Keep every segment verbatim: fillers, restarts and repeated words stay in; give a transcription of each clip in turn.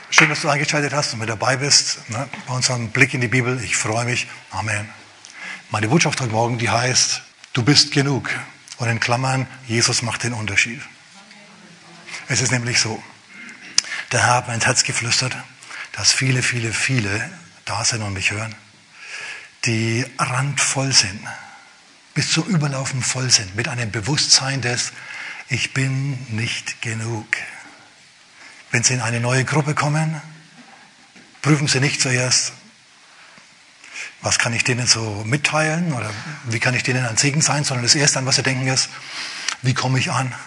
Schön, dass du eingeschaltet hast und mit dabei bist, ne, bei unserem Blick in die Bibel. Ich freue mich. Amen. Meine Botschaft heute Morgen, die heißt, du bist genug. Und in Klammern, Jesus macht den Unterschied. Es ist nämlich so, der Herr hat mir ins Herz geflüstert, dass viele, viele, viele da sind und mich hören, die randvoll sind, bis zum Überlaufen voll sind, mit einem Bewusstsein des, ich bin nicht genug. Wenn Sie in eine neue Gruppe kommen, prüfen Sie nicht zuerst, was kann ich denen so mitteilen oder wie kann ich denen ein Segen sein, sondern das Erste, an was Sie denken, ist, wie komme ich an?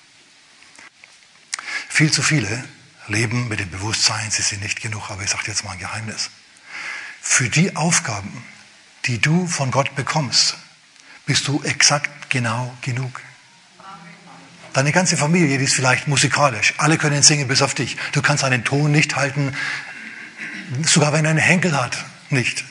Viel zu viele leben mit dem Bewusstsein, sie sind nicht genug, aber ich sage jetzt mal ein Geheimnis. Für die Aufgaben, die du von Gott bekommst, bist du exakt genau genug. Deine ganze Familie, die ist vielleicht musikalisch. Alle können singen, bis auf dich. Du kannst einen Ton nicht halten, sogar wenn er einen Henkel hat, nicht.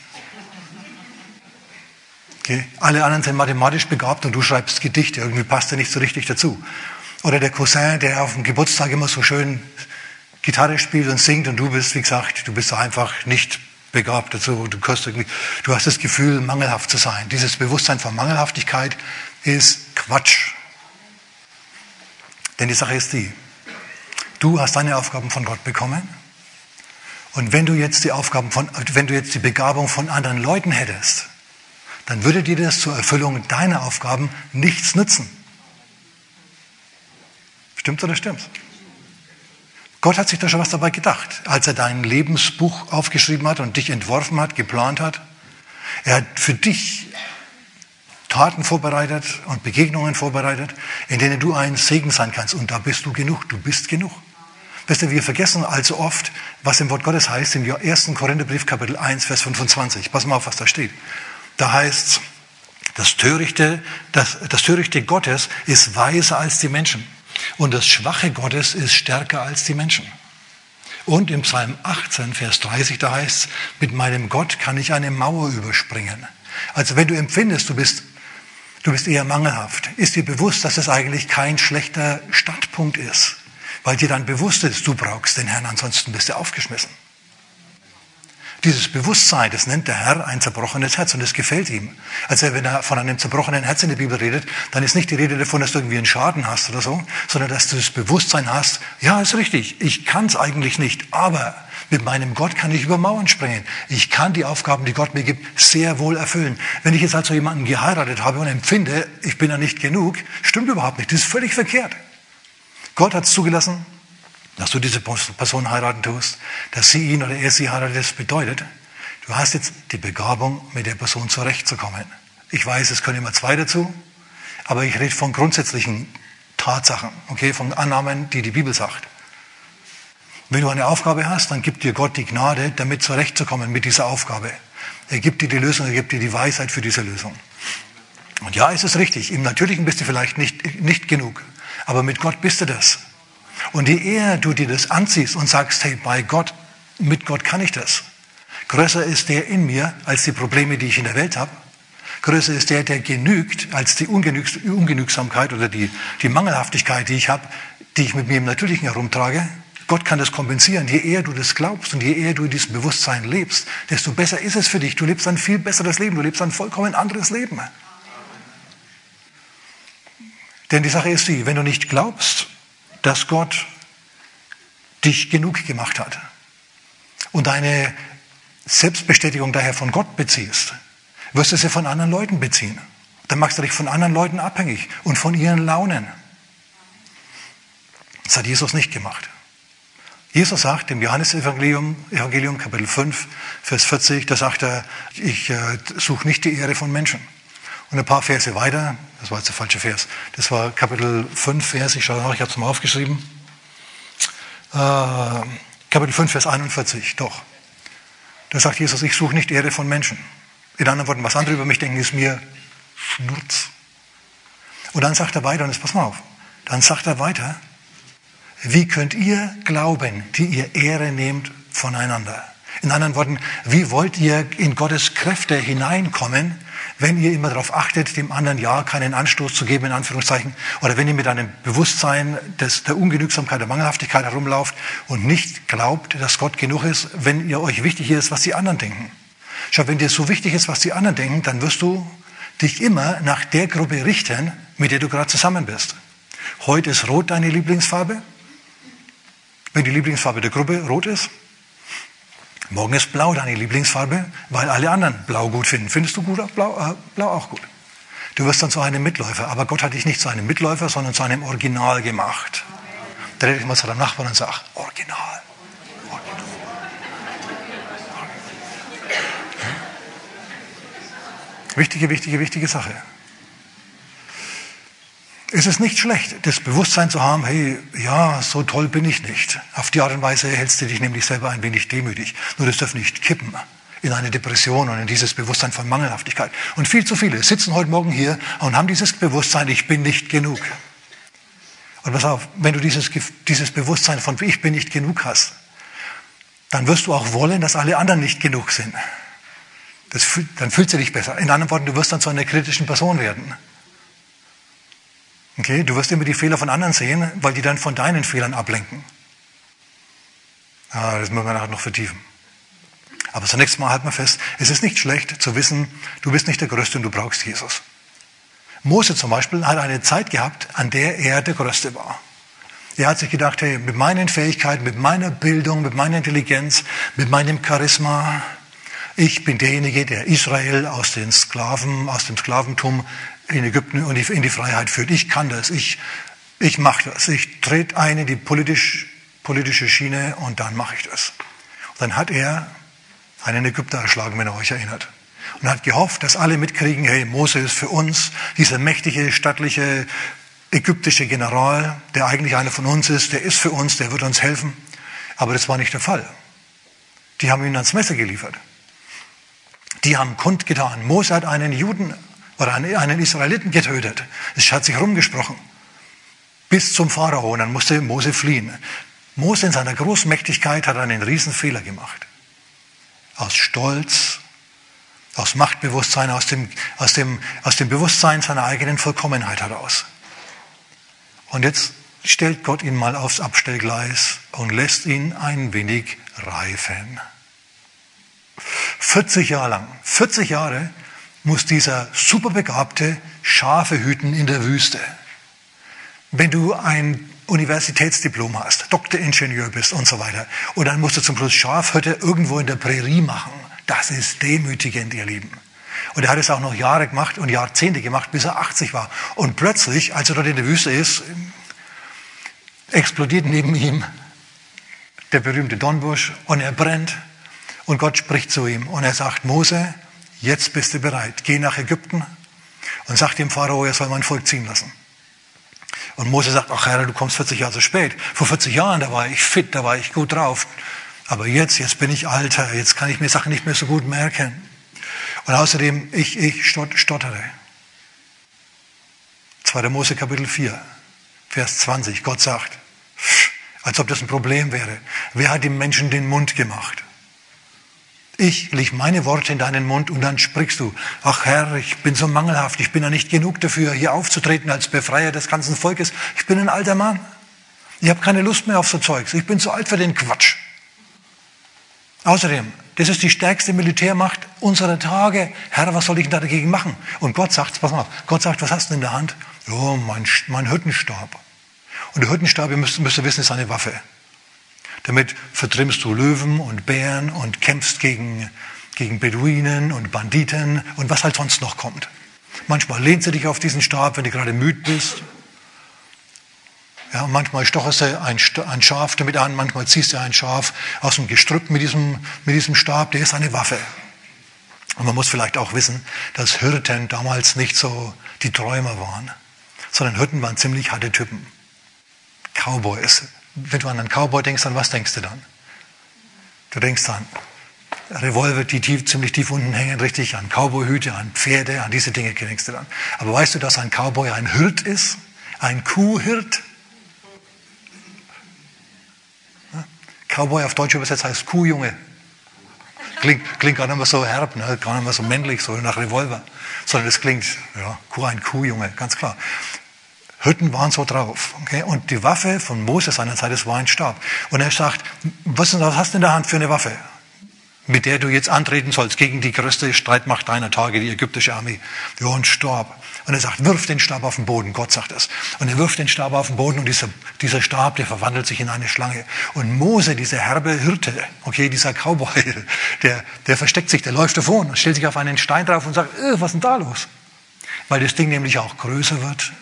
Okay. Alle anderen sind mathematisch begabt und du schreibst Gedichte. Irgendwie passt er nicht so richtig dazu. Oder der Cousin, der auf dem Geburtstag immer so schön Gitarre spielt und singt und du bist, wie gesagt, du bist einfach nicht begabt dazu. Du, irgendwie, du hast das Gefühl, mangelhaft zu sein. Dieses Bewusstsein von Mangelhaftigkeit ist Quatsch. Denn die Sache ist die, du hast deine Aufgaben von Gott bekommen und wenn du jetzt die Aufgaben von, wenn du jetzt die Begabung von anderen Leuten hättest, dann würde dir das zur Erfüllung deiner Aufgaben nichts nützen. Stimmt's oder stimmt's? Gott hat sich da schon was dabei gedacht, als er dein Lebensbuch aufgeschrieben hat und dich entworfen hat, geplant hat. Er hat für dich Taten vorbereitet und Begegnungen vorbereitet, in denen du ein Segen sein kannst. Und da bist du genug, du bist genug. Wisst ihr, wir vergessen allzu oft, was im Wort Gottes heißt, im ersten Korintherbrief, Kapitel eins, Vers fünfundzwanzig. Pass mal auf, was da steht. Da heißt es, das Törichte, das, das Törichte Gottes ist weiser als die Menschen. Und das Schwache Gottes ist stärker als die Menschen. Und im Psalm achtzehn, Vers dreißig, da heißt es, mit meinem Gott kann ich eine Mauer überspringen. Also wenn du empfindest, du bist Du bist eher mangelhaft. Ist dir bewusst, dass es eigentlich kein schlechter Startpunkt ist, weil dir dann bewusst ist, du brauchst den Herrn, ansonsten bist du aufgeschmissen. Dieses Bewusstsein, das nennt der Herr ein zerbrochenes Herz und das gefällt ihm. Also wenn er von einem zerbrochenen Herz in der Bibel redet, dann ist nicht die Rede davon, dass du irgendwie einen Schaden hast oder so, sondern dass du das Bewusstsein hast, ja, ist richtig, ich kann es eigentlich nicht, aber mit meinem Gott kann ich über Mauern springen. Ich kann die Aufgaben, die Gott mir gibt, sehr wohl erfüllen. Wenn ich jetzt also jemanden geheiratet habe und empfinde, ich bin ja nicht genug, stimmt überhaupt nicht. Das ist völlig verkehrt. Gott hat es zugelassen, dass du diese Person heiraten tust, dass sie ihn oder er sie heiratet. Das bedeutet, du hast jetzt die Begabung, mit der Person zurechtzukommen. Ich weiß, es können immer zwei dazu, aber ich rede von grundsätzlichen Tatsachen, okay, von Annahmen, die die Bibel sagt. Wenn du eine Aufgabe hast, dann gibt dir Gott die Gnade, damit zurechtzukommen mit dieser Aufgabe. Er gibt dir die Lösung, er gibt dir die Weisheit für diese Lösung. Und ja, es ist richtig, im Natürlichen bist du vielleicht nicht, nicht genug, aber mit Gott bist du das. Und je eher du dir das anziehst und sagst, hey, bei Gott, mit Gott kann ich das. Größer ist der in mir als die Probleme, die ich in der Welt habe. Größer ist der, der genügt, als die Ungenügs- Ungenügsamkeit oder die, die Mangelhaftigkeit, die ich habe, die ich mit mir im Natürlichen herumtrage. Gott kann das kompensieren. Je eher du das glaubst und je eher du in diesem Bewusstsein lebst, desto besser ist es für dich. Du lebst ein viel besseres Leben. Du lebst ein vollkommen anderes Leben. Denn die Sache ist die, wenn du nicht glaubst, dass Gott dich genug gemacht hat und deine Selbstbestätigung daher von Gott beziehst, wirst du sie von anderen Leuten beziehen. Dann machst du dich von anderen Leuten abhängig und von ihren Launen. Das hat Jesus nicht gemacht. Jesus sagt im Johannesevangelium, Evangelium Kapitel fünf, Vers vierzig, da sagt er, ich äh, suche nicht die Ehre von Menschen. Und ein paar Verse weiter, das war jetzt der falsche Vers, das war Kapitel fünf, Vers, ich schaue nach, ich habe es mal aufgeschrieben. Äh, Kapitel fünf, Vers einundvierzig, doch. Da sagt Jesus, ich suche nicht Ehre von Menschen. In anderen Worten, was andere über mich denken, ist mir Schnurz. Und dann sagt er weiter, und jetzt pass mal auf, dann sagt er weiter, wie könnt ihr glauben, die ihr Ehre nehmt voneinander? In anderen Worten, wie wollt ihr in Gottes Kräfte hineinkommen, wenn ihr immer darauf achtet, dem anderen ja keinen Anstoß zu geben, in Anführungszeichen, oder wenn ihr mit einem Bewusstsein des, der Ungenügsamkeit, der Mangelhaftigkeit herumlauft und nicht glaubt, dass Gott genug ist, wenn ihr euch wichtig ist, was die anderen denken. Schau, wenn dir so wichtig ist, was die anderen denken, dann wirst du dich immer nach der Gruppe richten, mit der du gerade zusammen bist. Heute ist Rot deine Lieblingsfarbe. Wenn die Lieblingsfarbe der Gruppe rot ist, morgen ist Blau deine Lieblingsfarbe, weil alle anderen Blau gut finden. Findest du gut auch Blau? Äh, Blau auch gut. Du wirst dann zu einem Mitläufer. Aber Gott hat dich nicht zu einem Mitläufer, sondern zu einem Original gemacht. Dreh dich mal zu deinem Nachbarn und sag, Original. Original. Wichtige, wichtige, wichtige Sache. Es ist nicht schlecht, das Bewusstsein zu haben, hey, ja, so toll bin ich nicht. Auf die Art und Weise hältst du dich nämlich selber ein wenig demütig. Nur das darf nicht kippen in eine Depression und in dieses Bewusstsein von Mangelhaftigkeit. Und viel zu viele sitzen heute Morgen hier und haben dieses Bewusstsein, ich bin nicht genug. Und pass auf, wenn du dieses, dieses Bewusstsein von ich bin nicht genug hast, dann wirst du auch wollen, dass alle anderen nicht genug sind. Das, dann fühlst du dich besser. In anderen Worten, du wirst dann zu einer kritischen Person werden. Okay, du wirst immer die Fehler von anderen sehen, weil die dann von deinen Fehlern ablenken. Ah, das müssen wir nachher noch vertiefen. Aber zunächst mal halten wir fest, es ist nicht schlecht zu wissen, du bist nicht der Größte und du brauchst Jesus. Mose zum Beispiel hat eine Zeit gehabt, an der er der Größte war. Er hat sich gedacht, hey, mit meinen Fähigkeiten, mit meiner Bildung, mit meiner Intelligenz, mit meinem Charisma, ich bin derjenige, der Israel aus den Sklaven, aus dem Sklaventum in Ägypten und in die Freiheit führt. Ich kann das, ich, ich mache das. Ich trete ein in die politisch, politische Schiene und dann mache ich das. Und dann hat er einen Ägypter erschlagen, wenn er euch erinnert. Und hat gehofft, dass alle mitkriegen, hey, Mose ist für uns dieser mächtige, stattliche, ägyptische General, der eigentlich einer von uns ist, der ist für uns, der wird uns helfen. Aber das war nicht der Fall. Die haben ihn ans Messer geliefert. Die haben kundgetan. Mose hat einen Juden oder einen Israeliten getötet. Es hat sich rumgesprochen. Bis zum Pharao. Und dann musste Mose fliehen. Mose in seiner Großmächtigkeit hat einen Riesenfehler gemacht. Aus Stolz, aus Machtbewusstsein, aus dem, aus dem, aus dem Bewusstsein seiner eigenen Vollkommenheit heraus. Und jetzt stellt Gott ihn mal aufs Abstellgleis und lässt ihn ein wenig reifen. vierzig Jahre lang, vierzig Jahre muss dieser superbegabte Schafe hüten in der Wüste. Wenn du ein Universitätsdiplom hast, Doktoringenieur bist und so weiter, und dann musst du zum Schluss Schafhirte irgendwo in der Prärie machen, das ist demütigend, ihr Lieben. Und er hat es auch noch Jahre gemacht und Jahrzehnte gemacht, bis er achtzig war. Und plötzlich, als er dort in der Wüste ist, explodiert neben ihm der berühmte Dornbusch und er brennt. Und Gott spricht zu ihm und er sagt, Mose, jetzt bist du bereit. Geh nach Ägypten und sag dem Pharao, er soll mein Volk ziehen lassen. Und Mose sagt, ach Herr, du kommst vierzig Jahre zu spät. Vor vierzig Jahren, da war ich fit, da war ich gut drauf. Aber jetzt, jetzt bin ich alter, jetzt kann ich mir Sachen nicht mehr so gut merken. Und außerdem, ich, ich stottere. zweiter Mose Kapitel vier, Vers zwanzig. Gott sagt, als ob das ein Problem wäre. Wer hat dem Menschen den Mund gemacht? Ich leg meine Worte in deinen Mund und dann sprichst du, ach Herr, ich bin so mangelhaft, ich bin ja nicht genug dafür, hier aufzutreten als Befreier des ganzen Volkes. Ich bin ein alter Mann. Ich habe keine Lust mehr auf so Zeugs. Ich bin zu alt für den Quatsch. Außerdem, das ist die stärkste Militärmacht unserer Tage. Herr, was soll ich denn da dagegen machen? Und Gott sagt, pass mal, Gott sagt, was hast du in der Hand? Oh, mein, mein Hirtenstab. Und der Hirtenstab, ihr müsst, müsst ihr wissen, ist eine Waffe. Damit vertrimmst du Löwen und Bären und kämpfst gegen, gegen Beduinen und Banditen und was halt sonst noch kommt. Manchmal lehnst du dich auf diesen Stab, wenn du gerade müde bist. Ja, manchmal stocherst du ein, ein Schaf damit an, manchmal ziehst du ein Schaf aus dem Gestrüpp mit diesem, mit diesem Stab, der ist eine Waffe. Und man muss vielleicht auch wissen, dass Hirten damals nicht so die Träumer waren, sondern Hirten waren ziemlich harte Typen. Cowboys. Wenn du an einen Cowboy denkst, an was denkst du dann? Du denkst an Revolver, die tief, ziemlich tief unten hängen, richtig, an Cowboyhüte, an Pferde, an diese Dinge denkst du dann. Aber weißt du, dass ein Cowboy ein Hirt ist? Ein Kuhhirt? Cowboy auf Deutsch übersetzt heißt Kuhjunge. klingt, klingt gar nicht mehr so herb, ne? Gar nicht mehr so männlich, so nach Revolver. Sondern es klingt, ja, Kuh, ein Kuhjunge, ganz klar. Hütten waren so drauf. Okay? Und die Waffe von Mose seinerzeit, das war ein Stab. Und er sagt, was, was hast du in der Hand für eine Waffe, mit der du jetzt antreten sollst gegen die größte Streitmacht deiner Tage, die ägyptische Armee? Ja, ein Stab. Und er sagt, wirf den Stab auf den Boden. Gott sagt das. Und er wirft den Stab auf den Boden und dieser, dieser Stab, der verwandelt sich in eine Schlange. Und Mose, dieser herbe Hirte, okay, dieser Cowboy, der, der versteckt sich, der läuft davon und stellt sich auf einen Stein drauf und sagt, äh, was ist denn da los? Weil das Ding nämlich auch größer wird.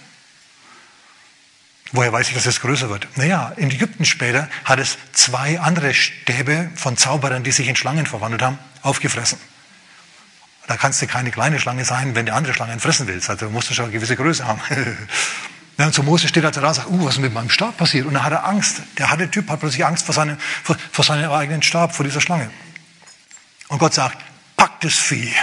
Woher weiß ich, dass es größer wird? Naja, in Ägypten später hat es zwei andere Stäbe von Zauberern, die sich in Schlangen verwandelt haben, aufgefressen. Da kannst du keine kleine Schlange sein, wenn du andere Schlangen fressen willst. Also musst du schon eine gewisse Größe haben. Ja, und so Mose steht also da und sagt, uh, was ist mit meinem Stab passiert? Und da hat er Angst. Der harte Typ hat plötzlich Angst vor seinem, vor, vor seinem eigenen Stab, vor dieser Schlange. Und Gott sagt, pack das Vieh.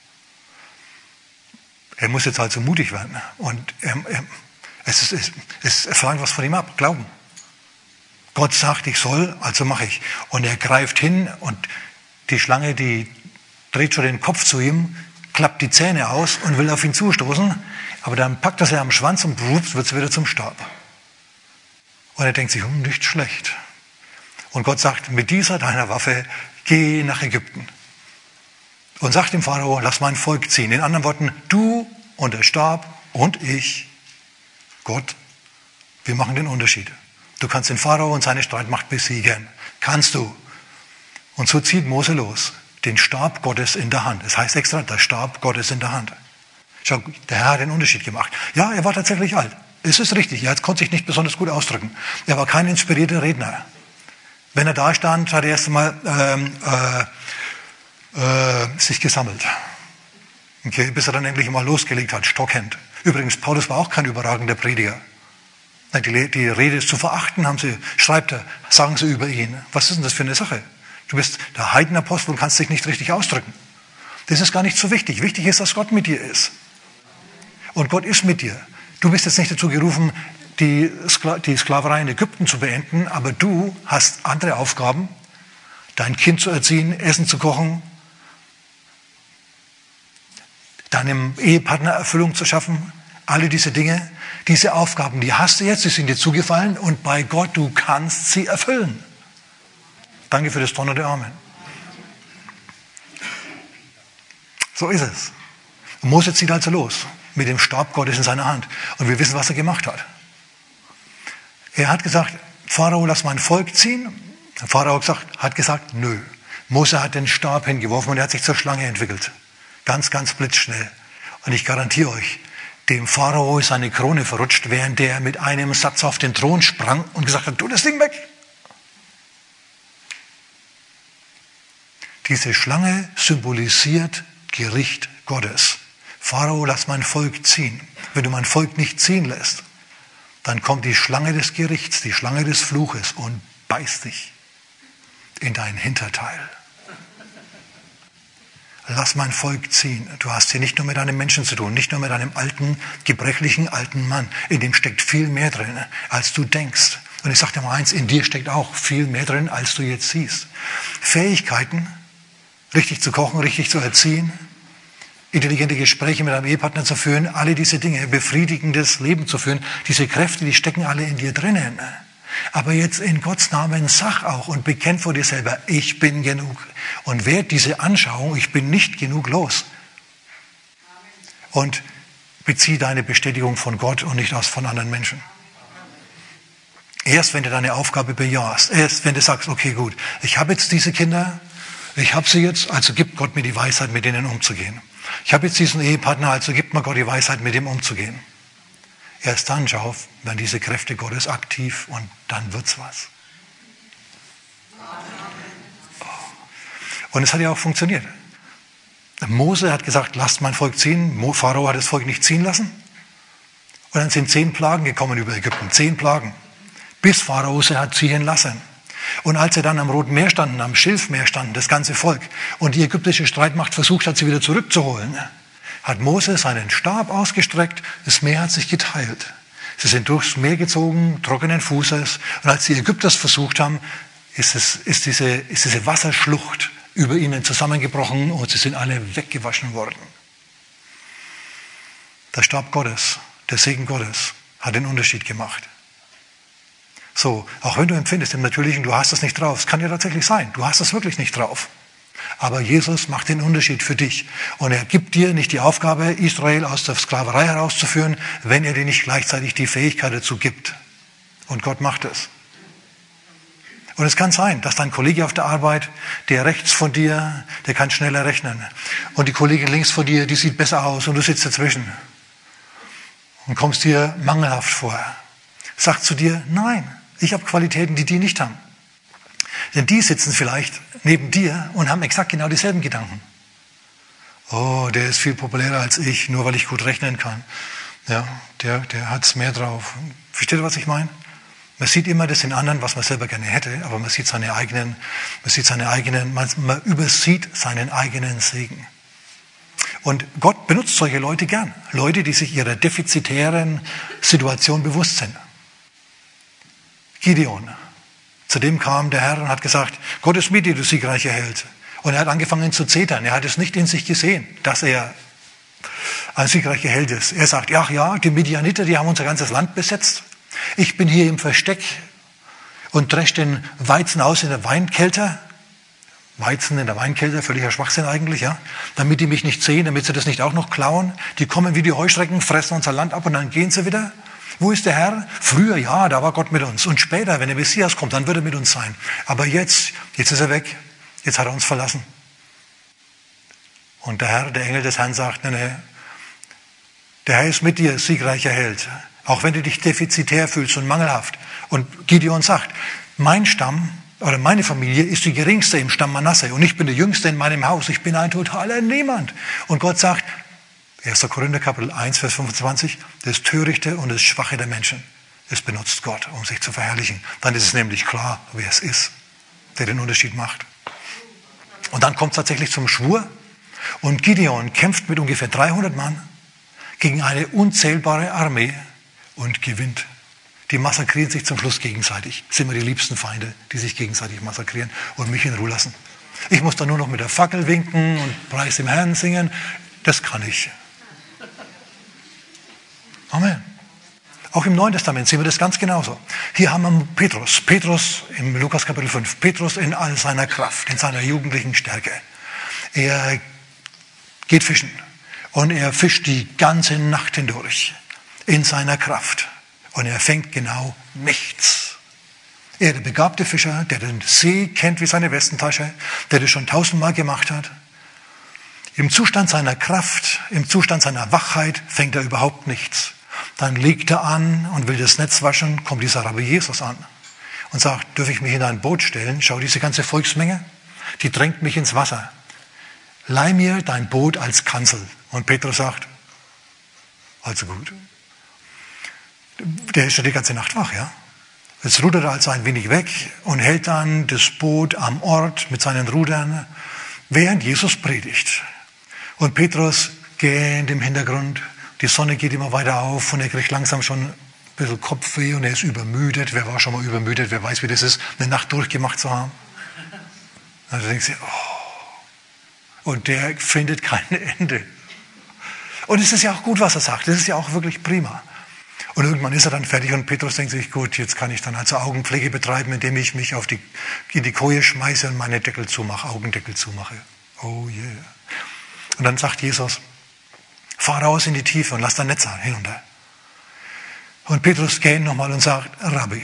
Er muss jetzt halt so mutig werden. Und er, er, es, ist, es, es er verlangt was von ihm ab, Glauben. Gott sagt, ich soll, also mache ich. Und er greift hin und die Schlange, die dreht schon den Kopf zu ihm, klappt die Zähne aus und will auf ihn zustoßen, aber dann packt er sie am Schwanz und wups, wird es wieder zum Stab. Und er denkt sich, hm, nicht schlecht. Und Gott sagt, mit dieser deiner Waffe, geh nach Ägypten. Und sagt dem Pharao, lass mein Volk ziehen. In anderen Worten, du und der Stab und ich, Gott, wir machen den Unterschied. Du kannst den Pharao und seine Streitmacht besiegen. Kannst du. Und so zieht Mose los. Den Stab Gottes in der Hand. Das heißt extra, der Stab Gottes in der Hand. Schau, der Herr hat den Unterschied gemacht. Ja, er war tatsächlich alt. Es ist richtig, er konnte sich nicht besonders gut ausdrücken. Er war kein inspirierter Redner. Wenn er da stand, hat er erst einmal ähm, äh, äh, sich gesammelt. Okay, bis er dann endlich mal losgelegt hat, stockend. Übrigens, Paulus war auch kein überragender Prediger. Die, die Rede ist zu verachten, haben sie, schreibt er, sagen sie über ihn. Was ist denn das für eine Sache? Du bist der Heidenapostel und kannst dich nicht richtig ausdrücken. Das ist gar nicht so wichtig. Wichtig ist, dass Gott mit dir ist. Und Gott ist mit dir. Du bist jetzt nicht dazu gerufen, die, Skla- die Sklaverei in Ägypten zu beenden, aber du hast andere Aufgaben, dein Kind zu erziehen, Essen zu kochen, deinem Ehepartner Erfüllung zu schaffen. Alle diese Dinge, diese Aufgaben, die hast du jetzt, die sind dir zugefallen und bei Gott, du kannst sie erfüllen. Danke für das donnernde Amen. So ist es. Und Mose zieht also los mit dem Stab Gottes in seiner Hand. Und wir wissen, was er gemacht hat. Er hat gesagt, Pharao, lass mein Volk ziehen. Der Pharao hat gesagt, hat gesagt, nö. Mose hat den Stab hingeworfen und er hat sich zur Schlange entwickelt. Ganz, ganz blitzschnell. Und ich garantiere euch, dem Pharao ist seine Krone verrutscht, während er mit einem Satz auf den Thron sprang und gesagt hat, tu das Ding weg. Diese Schlange symbolisiert Gericht Gottes. Pharao, lass mein Volk ziehen. Wenn du mein Volk nicht ziehen lässt, dann kommt die Schlange des Gerichts, die Schlange des Fluches und beißt dich in dein Hinterteil. Lass mein Volk ziehen. Du hast hier nicht nur mit einem Menschen zu tun, nicht nur mit einem alten, gebrechlichen alten Mann. In dem steckt viel mehr drin, als du denkst. Und ich sage dir mal eins, in dir steckt auch viel mehr drin, als du jetzt siehst. Fähigkeiten, richtig zu kochen, richtig zu erziehen, intelligente Gespräche mit einem Ehepartner zu führen, alle diese Dinge, befriedigendes Leben zu führen, diese Kräfte, die stecken alle in dir drinnen. Aber jetzt in Gottes Namen sag auch und bekenn vor dir selber, ich bin genug. Und werd diese Anschauung, ich bin nicht genug, los. Und bezieh deine Bestätigung von Gott und nicht aus von anderen Menschen. Erst wenn du deine Aufgabe bejahst, erst wenn du sagst, okay gut, ich habe jetzt diese Kinder, ich habe sie jetzt, also gibt Gott mir die Weisheit, mit denen umzugehen. Ich habe jetzt diesen Ehepartner, also gibt mir Gott die Weisheit, mit dem umzugehen. Erst dann, schau, werden diese Kräfte Gottes aktiv und dann wird's was. Und es hat ja auch funktioniert. Mose hat gesagt, lasst mein Volk ziehen. Pharao hat das Volk nicht ziehen lassen. Und dann sind zehn Plagen gekommen über Ägypten. Zehn Plagen. Bis Pharao sie hat ziehen lassen. Und als sie dann am Roten Meer standen, am Schilfmeer standen, das ganze Volk, und die ägyptische Streitmacht versucht hat, sie wieder zurückzuholen, hat Mose seinen Stab ausgestreckt, das Meer hat sich geteilt. Sie sind durchs Meer gezogen, trockenen Fußes, und als die Ägypter es versucht haben, ist, es, ist, diese, ist diese Wasserschlucht über ihnen zusammengebrochen und sie sind alle weggewaschen worden. Der Stab Gottes, der Segen Gottes hat den Unterschied gemacht. So, auch wenn du empfindest im Natürlichen, du hast das nicht drauf. Es kann ja tatsächlich sein, du hast das wirklich nicht drauf. Aber Jesus macht den Unterschied für dich. Und er gibt dir nicht die Aufgabe, Israel aus der Sklaverei herauszuführen, wenn er dir nicht gleichzeitig die Fähigkeit dazu gibt. Und Gott macht es. Und es kann sein, dass dein Kollege auf der Arbeit, der rechts von dir, der kann schneller rechnen. Und die Kollegin links von dir, die sieht besser aus und du sitzt dazwischen. Und kommst dir mangelhaft vor. Sagt zu dir, nein, ich habe Qualitäten, die die nicht haben. Denn die sitzen vielleicht neben dir und haben exakt genau dieselben Gedanken. Oh, der ist viel populärer als ich, nur weil ich gut rechnen kann. Ja, der, der hat es mehr drauf. Versteht ihr, was ich meine? Man sieht immer das in anderen, was man selber gerne hätte, aber man sieht seine eigenen, man sieht seine eigenen, man, man übersieht seinen eigenen Segen. Und Gott benutzt solche Leute gern. Leute, die sich ihrer defizitären Situation bewusst sind. Gideon. Zu dem kam der Herr und hat gesagt, Gott ist mit dir, du siegreicher Held. Und er hat angefangen zu zetern. Er hat es nicht in sich gesehen, dass er ein siegreicher Held ist. Er sagt, ach ja, die Midianiter, die haben unser ganzes Land besetzt. Ich bin hier im Versteck und dresch den Weizen aus in der Weinkelter. Weizen in der Weinkelter, völliger Schwachsinn eigentlich, ja. Damit die mich nicht sehen, damit sie das nicht auch noch klauen. Die kommen wie die Heuschrecken, fressen unser Land ab und dann gehen sie wieder. Wo ist der Herr? Früher, ja, da war Gott mit uns. Und später, wenn der Messias kommt, dann wird er mit uns sein. Aber jetzt, jetzt ist er weg. Jetzt hat er uns verlassen. Und der Herr, der Engel des Herrn sagt, nee, nee, der Herr ist mit dir, siegreicher Held. Auch wenn du dich defizitär fühlst und mangelhaft. Und Gideon sagt, mein Stamm oder meine Familie ist die geringste im Stamm Manasse. Und ich bin der Jüngste in meinem Haus. Ich bin ein totaler Niemand. Und Gott sagt, erster Korinther Kapitel eins, Vers fünfundzwanzig, das Törichte und das Schwache der Menschen, das benutzt Gott, um sich zu verherrlichen. Dann ist es nämlich klar, wer es ist, der den Unterschied macht. Und dann kommt es tatsächlich zum Schwur. Und Gideon kämpft mit ungefähr dreihundert Mann gegen eine unzählbare Armee und gewinnt. Die massakrieren sich zum Schluss gegenseitig. Das sind immer die liebsten Feinde, die sich gegenseitig massakrieren und mich in Ruhe lassen. Ich muss dann nur noch mit der Fackel winken und Preis dem Herrn singen. Das kann ich. Amen. Auch im Neuen Testament sehen wir das ganz genauso. Hier haben wir Petrus. Petrus im Lukas Kapitel fünf. Petrus in all seiner Kraft, in seiner jugendlichen Stärke. Er geht fischen. Und er fischt die ganze Nacht hindurch. In seiner Kraft. Und er fängt genau nichts. Er, der begabte Fischer, der den See kennt wie seine Westentasche, der das schon tausendmal gemacht hat. Im Zustand seiner Kraft, im Zustand seiner Wachheit fängt er überhaupt nichts. Dann legt er an und will das Netz waschen, kommt dieser Rabbi Jesus an und sagt, dürfe ich mich in ein Boot stellen? Schau, diese ganze Volksmenge, die drängt mich ins Wasser. Leih mir dein Boot als Kanzel. Und Petrus sagt, also gut. Der ist schon die ganze Nacht wach, ja. Jetzt rudert er also ein wenig weg und hält dann das Boot am Ort mit seinen Rudern, während Jesus predigt. Und Petrus gähnt im Hintergrund. Die Sonne geht immer weiter auf und er kriegt langsam schon ein bisschen Kopfweh und er ist übermüdet. Wer war schon mal übermüdet? Wer weiß, wie das ist, eine Nacht durchgemacht zu haben? Also denkt sie, oh. Und der findet kein Ende. Und es ist ja auch gut, was er sagt. Das ist ja auch wirklich prima. Und irgendwann ist er dann fertig und Petrus denkt sich, gut, jetzt kann ich dann also Augenpflege betreiben, indem ich mich auf die, in die Koje schmeiße und meine Deckel zumache, Augendeckel zumache. Oh yeah. Und dann sagt Jesus, fahr raus in die Tiefe und lass dein Netz hinunter. Und Petrus geht nochmal und sagt, Rabbi,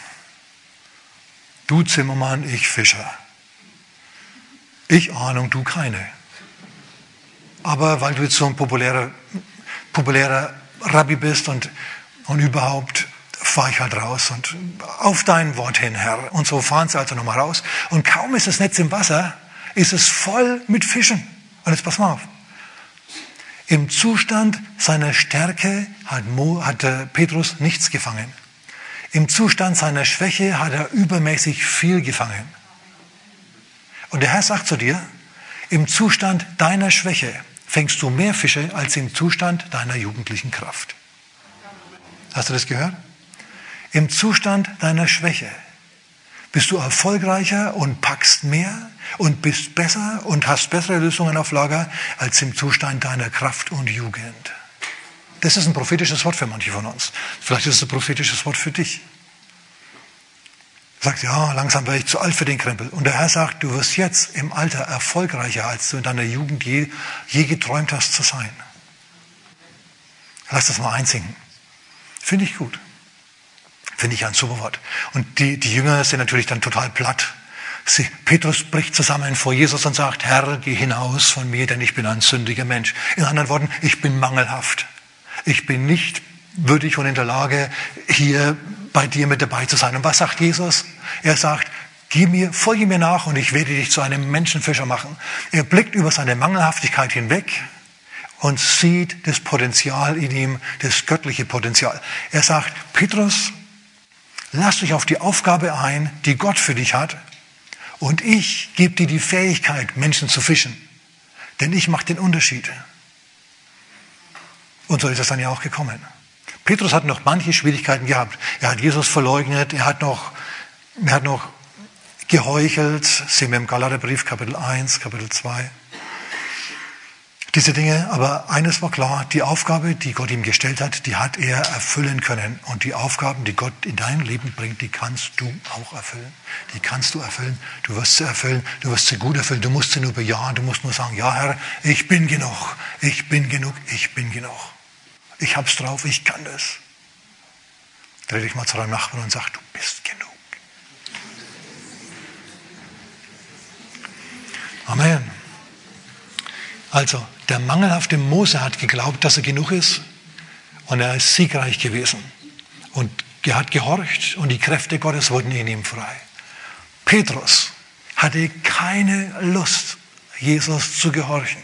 du Zimmermann, ich Fischer. Ich Ahnung, du keine. Aber weil du jetzt so ein populärer, populärer Rabbi bist und, und überhaupt, fahre ich halt raus und auf dein Wort hin, Herr. Und so fahren sie also nochmal raus. Und kaum ist das Netz im Wasser, ist es voll mit Fischen. Und jetzt pass mal auf. Im Zustand seiner Stärke hat, Mo, hat Petrus nichts gefangen. Im Zustand seiner Schwäche hat er übermäßig viel gefangen. Und der Herr sagt zu dir, im Zustand deiner Schwäche fängst du mehr Fische als im Zustand deiner jugendlichen Kraft. Hast du das gehört? Im Zustand deiner Schwäche Bist du erfolgreicher und packst mehr und bist besser und hast bessere Lösungen auf Lager als im Zustand deiner Kraft und Jugend? Das ist ein prophetisches Wort für manche von uns. Vielleicht ist es ein prophetisches Wort für dich. Du sagst, ja, langsam werde ich zu alt für den Krempel. Und der Herr sagt, du wirst jetzt im Alter erfolgreicher, als du in deiner Jugend je, je geträumt hast zu sein. Lass das mal einsinken. Finde ich gut. Finde ich ein super Wort. Und die, die Jünger sind natürlich dann total platt. Sie, Petrus bricht zusammen vor Jesus und sagt, Herr, geh hinaus von mir, denn ich bin ein sündiger Mensch. In anderen Worten, ich bin mangelhaft. Ich bin nicht würdig und in der Lage, hier bei dir mit dabei zu sein. Und was sagt Jesus? Er sagt, geh mir, folge mir nach und ich werde dich zu einem Menschenfischer machen. Er blickt über seine Mangelhaftigkeit hinweg und sieht das Potenzial in ihm, das göttliche Potenzial. Er sagt, Petrus, lass dich auf die Aufgabe ein, die Gott für dich hat, und ich gebe dir die Fähigkeit, Menschen zu fischen. Denn ich mache den Unterschied. Und so ist es dann ja auch gekommen. Petrus hat noch manche Schwierigkeiten gehabt. Er hat Jesus verleugnet, er hat noch, er hat noch geheuchelt, sehen wir im Galaterbrief Kapitel eins, Kapitel zwei. Diese Dinge, aber eines war klar, die Aufgabe, die Gott ihm gestellt hat, die hat er erfüllen können. Und die Aufgaben, die Gott in dein Leben bringt, die kannst du auch erfüllen. Die kannst du erfüllen, du wirst sie erfüllen, du wirst sie gut erfüllen, du musst sie nur bejahen, du musst nur sagen, ja Herr, ich bin genug, ich bin genug, ich bin genug. Ich hab's drauf, ich kann das. Dreh dich mal zu deinem Nachbarn und sag, du bist genug. Amen. Also, der mangelhafte Mose hat geglaubt, dass er genug ist, und er ist siegreich gewesen. Und er hat gehorcht und die Kräfte Gottes wurden in ihm frei. Petrus hatte keine Lust, Jesus zu gehorchen.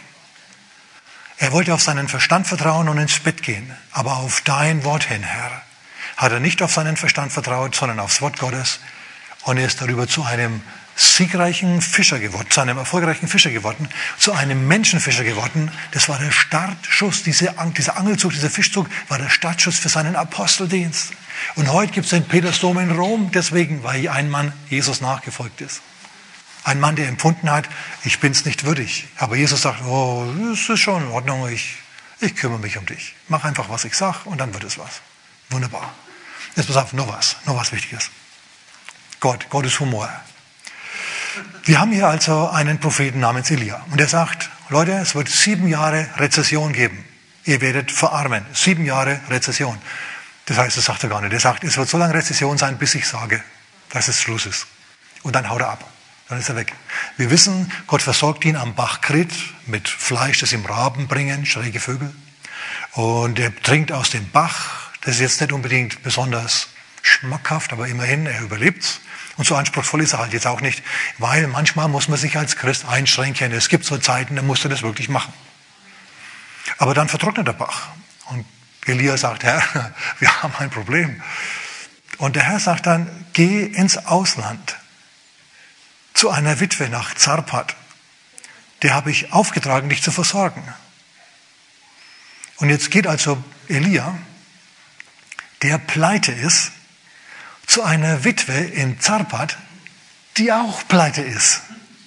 Er wollte auf seinen Verstand vertrauen und ins Bett gehen. Aber auf dein Wort hin, Herr, hat er nicht auf seinen Verstand vertraut, sondern aufs Wort Gottes. Und er ist darüber zu einem siegreichen Fischer geworden, zu einem erfolgreichen Fischer geworden, zu einem Menschenfischer geworden. Das war der Startschuss, diese, dieser Angelzug, dieser Fischzug war der Startschuss für seinen Aposteldienst. Und heute gibt es den Petersdom in Rom, deswegen, weil ein Mann Jesus nachgefolgt ist. Ein Mann, der empfunden hat, ich bin es nicht würdig. Aber Jesus sagt, oh, das ist schon in Ordnung, ich, ich kümmere mich um dich. Mach einfach, was ich sage, und dann wird es was. Wunderbar. Jetzt pass auf, noch was, noch was Wichtiges. Gott, Gottes Humor. Wir haben hier also einen Propheten namens Elia. Und er sagt, Leute, es wird sieben Jahre Rezession geben. Ihr werdet verarmen. Sieben Jahre Rezession. Das heißt, das sagt er gar nicht. Er sagt, es wird so lange Rezession sein, bis ich sage, dass es Schluss ist. Und dann haut er ab. Dann ist er weg. Wir wissen, Gott versorgt ihn am Bach Krit mit Fleisch, das ihm Raben bringen, schräge Vögel. Und er trinkt aus dem Bach. Das ist jetzt nicht unbedingt besonders schmackhaft, aber immerhin, er überlebt's. Und so anspruchsvoll ist er halt jetzt auch nicht, weil manchmal muss man sich als Christ einschränken. Es gibt so Zeiten, da musst du das wirklich machen. Aber dann vertrocknet der Bach. Und Elia sagt, Herr, wir haben ein Problem. Und der Herr sagt dann, geh ins Ausland zu einer Witwe nach Zarpat. Der habe ich aufgetragen, dich zu versorgen. Und jetzt geht also Elia, der pleite ist, zu einer Witwe in Zarpat, die auch pleite ist.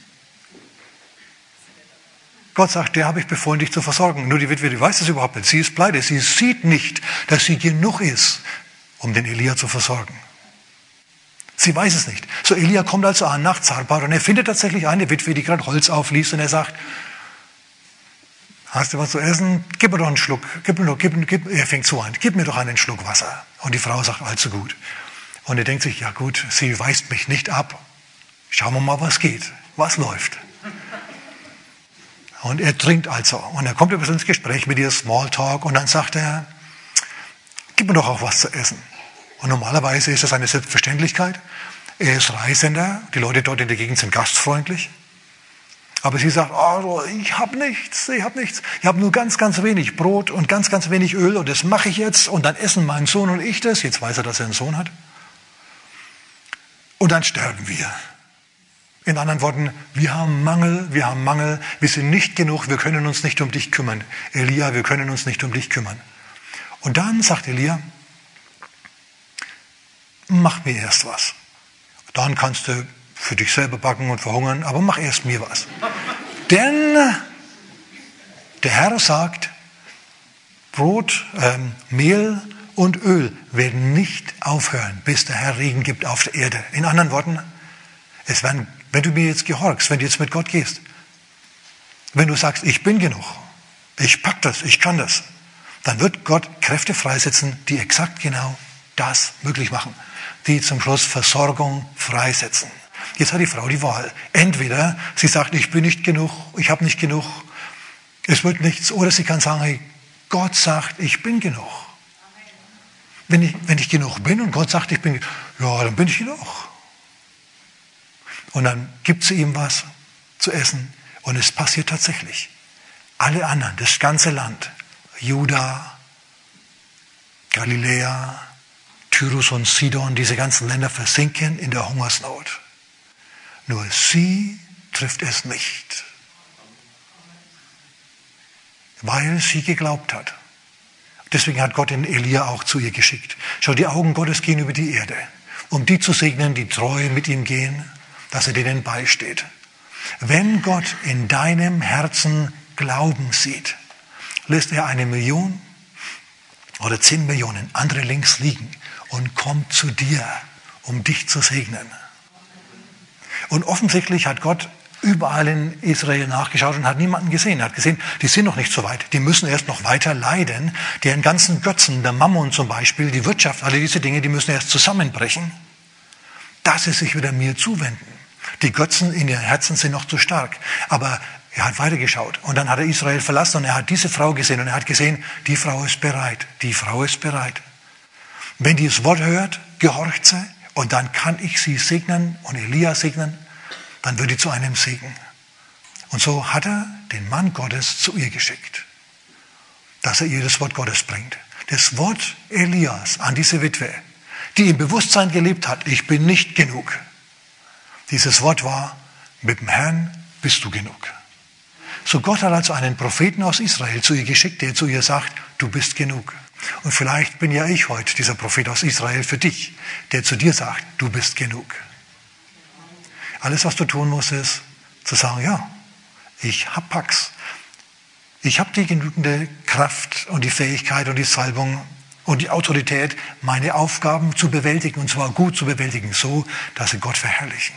Gott sagt, der habe ich befohlen, dich zu versorgen. Nur die Witwe, die weiß das überhaupt nicht. Sie ist pleite. Sie sieht nicht, dass sie genug ist, um den Elia zu versorgen. Sie weiß es nicht. So, Elia kommt also an nach Zarpat und er findet tatsächlich eine Witwe, die gerade Holz aufliest, und er sagt, hast du was zu essen? Gib mir doch einen Schluck. Gib mir doch, gib, gib, er fängt so an, gib mir doch einen Schluck Wasser. Und die Frau sagt, allzu gut. Und er denkt sich, ja gut, sie weist mich nicht ab. Schauen wir mal, was geht, was läuft. Und er trinkt also. Und er kommt ein bisschen ins Gespräch mit ihr, Smalltalk. Und dann sagt er, gib mir doch auch was zu essen. Und normalerweise ist das eine Selbstverständlichkeit. Er ist Reisender, die Leute dort in der Gegend sind gastfreundlich. Aber sie sagt, oh, ich habe nichts, ich habe nichts. Ich habe nur ganz, ganz wenig Brot und ganz, ganz wenig Öl. Und das mache ich jetzt. Und dann essen mein Sohn und ich das. Jetzt weiß er, dass er einen Sohn hat. Und dann sterben wir. In anderen Worten, wir haben Mangel, wir haben Mangel, wir sind nicht genug, wir können uns nicht um dich kümmern. Elia, wir können uns nicht um dich kümmern. Und dann sagt Elia, mach mir erst was. Dann kannst du für dich selber backen und verhungern, aber mach erst mir was. Denn der Herr sagt, Brot, ähm, Mehl und Öl werden nicht aufhören, bis der Herr Regen gibt auf der Erde. In anderen Worten, es werden, wenn du mir jetzt gehorchst, wenn du jetzt mit Gott gehst, wenn du sagst, ich bin genug, ich pack das, ich kann das, dann wird Gott Kräfte freisetzen, die exakt genau das möglich machen, die zum Schluss Versorgung freisetzen. Jetzt hat die Frau die Wahl. Entweder sie sagt, ich bin nicht genug, ich habe nicht genug, es wird nichts, oder sie kann sagen, hey, Gott sagt, ich bin genug. Wenn ich, wenn ich genug bin und Gott sagt, ich bin genug, ja, dann bin ich genug. Und dann gibt sie ihm was zu essen und es passiert tatsächlich. Alle anderen, das ganze Land, Juda, Galiläa, Tyrus und Sidon, diese ganzen Länder versinken in der Hungersnot. Nur sie trifft es nicht, weil sie geglaubt hat. Deswegen hat Gott den Elia auch zu ihr geschickt. Schau, die Augen Gottes gehen über die Erde, um die zu segnen, die treu mit ihm gehen, dass er denen beisteht. Wenn Gott in deinem Herzen Glauben sieht, lässt er eine Million oder zehn Millionen andere links liegen und kommt zu dir, um dich zu segnen. Und offensichtlich hat Gott überall in Israel nachgeschaut und hat niemanden gesehen. Er hat gesehen, die sind noch nicht so weit. Die müssen erst noch weiter leiden. Deren ganzen Götzen, der Mammon zum Beispiel, die Wirtschaft, alle diese Dinge, die müssen erst zusammenbrechen, dass sie sich wieder mir zuwenden. Die Götzen in ihren Herzen sind noch zu stark. Aber er hat weitergeschaut. Und dann hat er Israel verlassen und er hat diese Frau gesehen. Und er hat gesehen, die Frau ist bereit. Die Frau ist bereit. Wenn die das Wort hört, gehorcht sie. Und dann kann ich sie segnen und Elia segnen. Dann wird die zu einem Segen. Und so hat er den Mann Gottes zu ihr geschickt, dass er ihr das Wort Gottes bringt. Das Wort Elias an diese Witwe, die im Bewusstsein gelebt hat, ich bin nicht genug. Dieses Wort war, mit dem Herrn bist du genug. So Gott hat also einen Propheten aus Israel zu ihr geschickt, der zu ihr sagt, du bist genug. Und vielleicht bin ja ich heute dieser Prophet aus Israel für dich, der zu dir sagt, du bist genug. Alles, was du tun musst, ist zu sagen, ja, ich hab Pax. Ich habe die genügende Kraft und die Fähigkeit und die Salbung und die Autorität, meine Aufgaben zu bewältigen, und zwar gut zu bewältigen, so, dass sie Gott verherrlichen.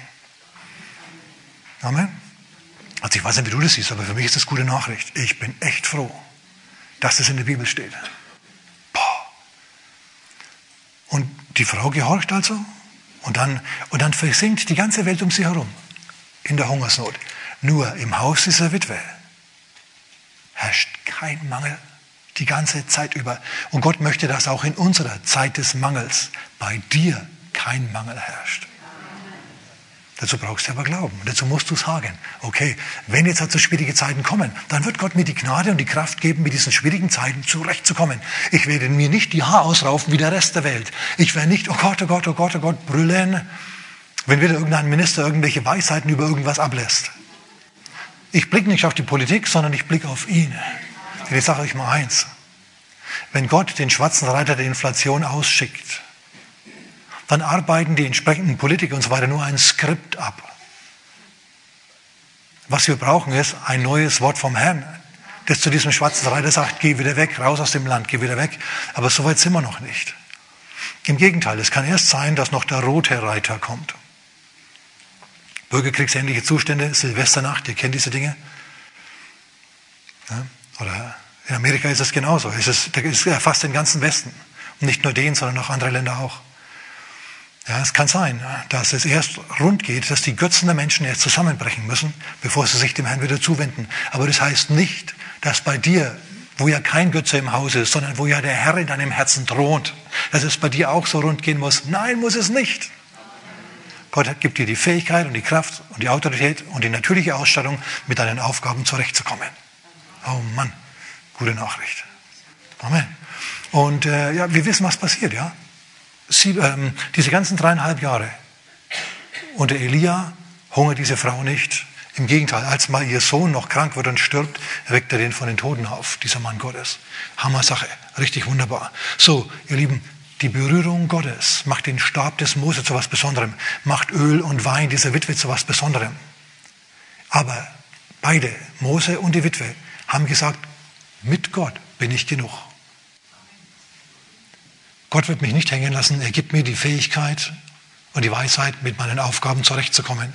Amen. Also ich weiß nicht, wie du das siehst, aber für mich ist das gute Nachricht. Ich bin echt froh, dass das in der Bibel steht. Boah. Und die Frau gehorcht also. Und dann, und dann versinkt die ganze Welt um sie herum in der Hungersnot. Nur im Haus dieser Witwe herrscht kein Mangel die ganze Zeit über. Und Gott möchte, dass auch in unserer Zeit des Mangels bei dir kein Mangel herrscht. Dazu brauchst du aber Glauben. Dazu musst du sagen, okay, wenn jetzt also schwierige Zeiten kommen, dann wird Gott mir die Gnade und die Kraft geben, mit diesen schwierigen Zeiten zurechtzukommen. Ich werde mir nicht die Haare ausraufen wie der Rest der Welt. Ich werde nicht, oh Gott, oh Gott, oh Gott, oh Gott, brüllen, wenn wieder irgendein Minister irgendwelche Weisheiten über irgendwas ablässt. Ich blicke nicht auf die Politik, sondern ich blicke auf ihn. Denn ich sage euch mal eins. Wenn Gott den schwarzen Reiter der Inflation ausschickt, dann arbeiten die entsprechenden Politiker und so weiter nur ein Skript ab. Was wir brauchen ist ein neues Wort vom Herrn, das zu diesem schwarzen Reiter sagt, geh wieder weg, raus aus dem Land, geh wieder weg. Aber so weit sind wir noch nicht. Im Gegenteil, es kann erst sein, dass noch der rote Reiter kommt. Bürgerkriegsähnliche Zustände, Silvesternacht, ihr kennt diese Dinge. Ja, oder in Amerika ist es genauso. Es ist, es erfasst den ganzen Westen. Und nicht nur den, sondern auch andere Länder auch. Ja, es kann sein, dass es erst rund geht, dass die Götzen der Menschen erst zusammenbrechen müssen, bevor sie sich dem Herrn wieder zuwenden. Aber das heißt nicht, dass bei dir, wo ja kein Götze im Haus ist, sondern wo ja der Herr in deinem Herzen thront, dass es bei dir auch so rund gehen muss. Nein, muss es nicht. Gott gibt dir die Fähigkeit und die Kraft und die Autorität und die natürliche Ausstattung, mit deinen Aufgaben zurechtzukommen. Oh Mann, gute Nachricht. Amen. Und äh, ja, wir wissen, was passiert, ja. Sie, ähm, diese ganzen dreieinhalb Jahre unter Elia hungert diese Frau nicht. Im Gegenteil, als mal ihr Sohn noch krank wird und stirbt, weckt er den von den Toten auf, dieser Mann Gottes. Hammer Sache, richtig wunderbar. So, ihr Lieben, Die Berührung Gottes macht den Stab des Mose zu etwas Besonderem, macht Öl und Wein dieser Witwe zu etwas Besonderem. Aber beide, Mose und die Witwe, haben gesagt, mit Gott bin ich genug. Gott wird mich nicht hängen lassen, er gibt mir die Fähigkeit und die Weisheit, mit meinen Aufgaben zurechtzukommen.